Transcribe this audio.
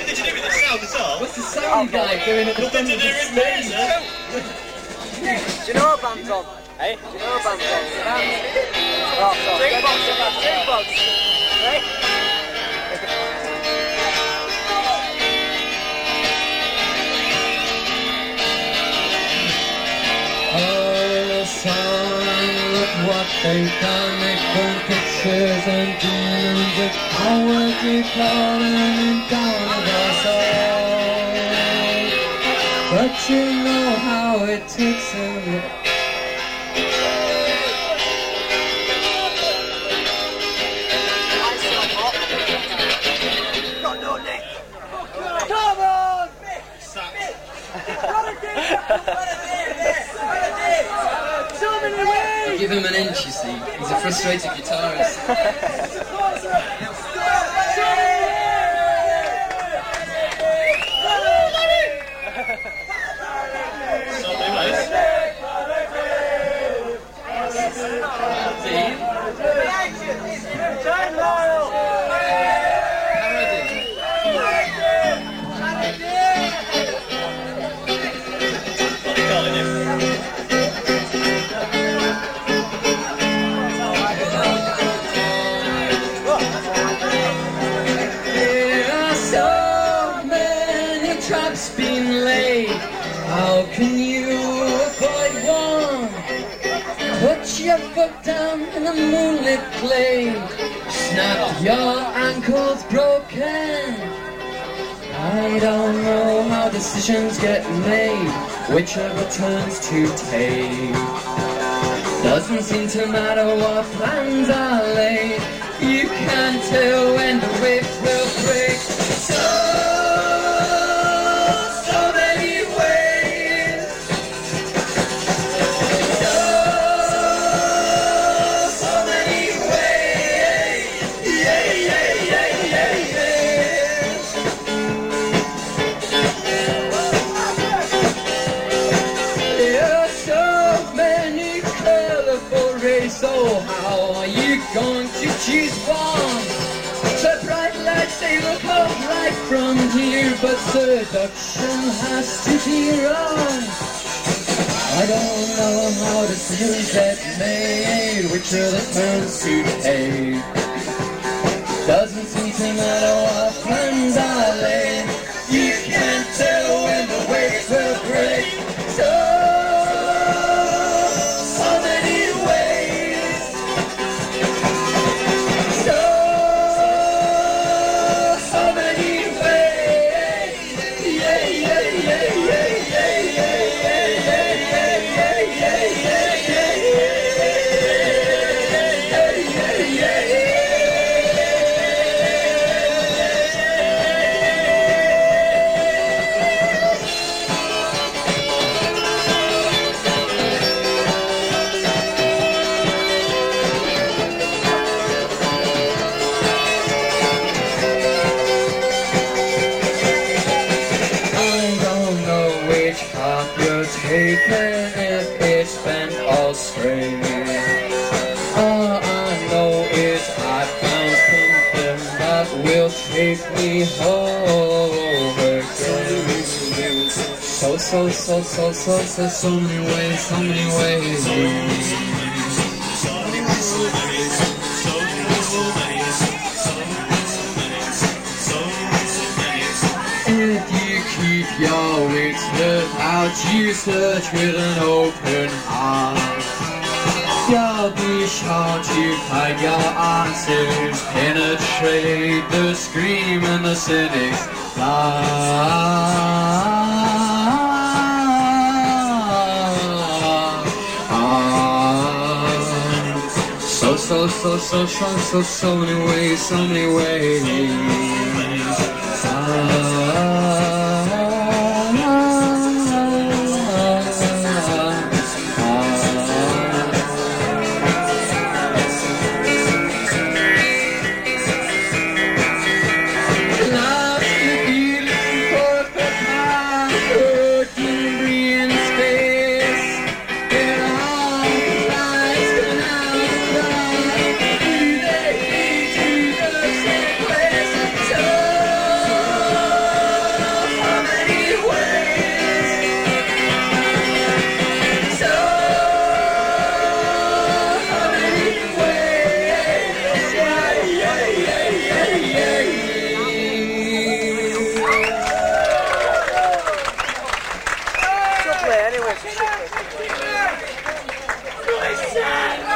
Nothing to do with the sound at all. What's the sound guy doing at the Nothing to do with me, sir. Do you know what band's on? Hey? Do you know what band's on? Oh, Jukebox. Right? Oh, son, look what they've done. They've burnt pictures and demons of coward declaring down of us all. But you know how it takes a look. Come on! Give him an inch, you see. He's a frustrated guitarist. How can you avoid one? Put your foot down in the moonlit glade. Snapped your ankles broken. I don't know how decisions get made, whichever turns to take. Doesn't seem to matter what plans are laid. You can't tell when the waves will break. So how are you going to choose one? The bright lights, they look up right from here, but seduction has to be wrong. I don't know how decisions get made, which are the turns to take. Doesn't seem to matter what plans are laid. You can't tell when the waves will break. If it's been all straight, all I know is I found something that will take me home again. So many ways, so many ways. If you keep your wits about you, search with an open heart. You'll be sure to find your answers, penetrate the scream and the cynic's So many ways, so many ways. So Shipley, anyway, for Shipley.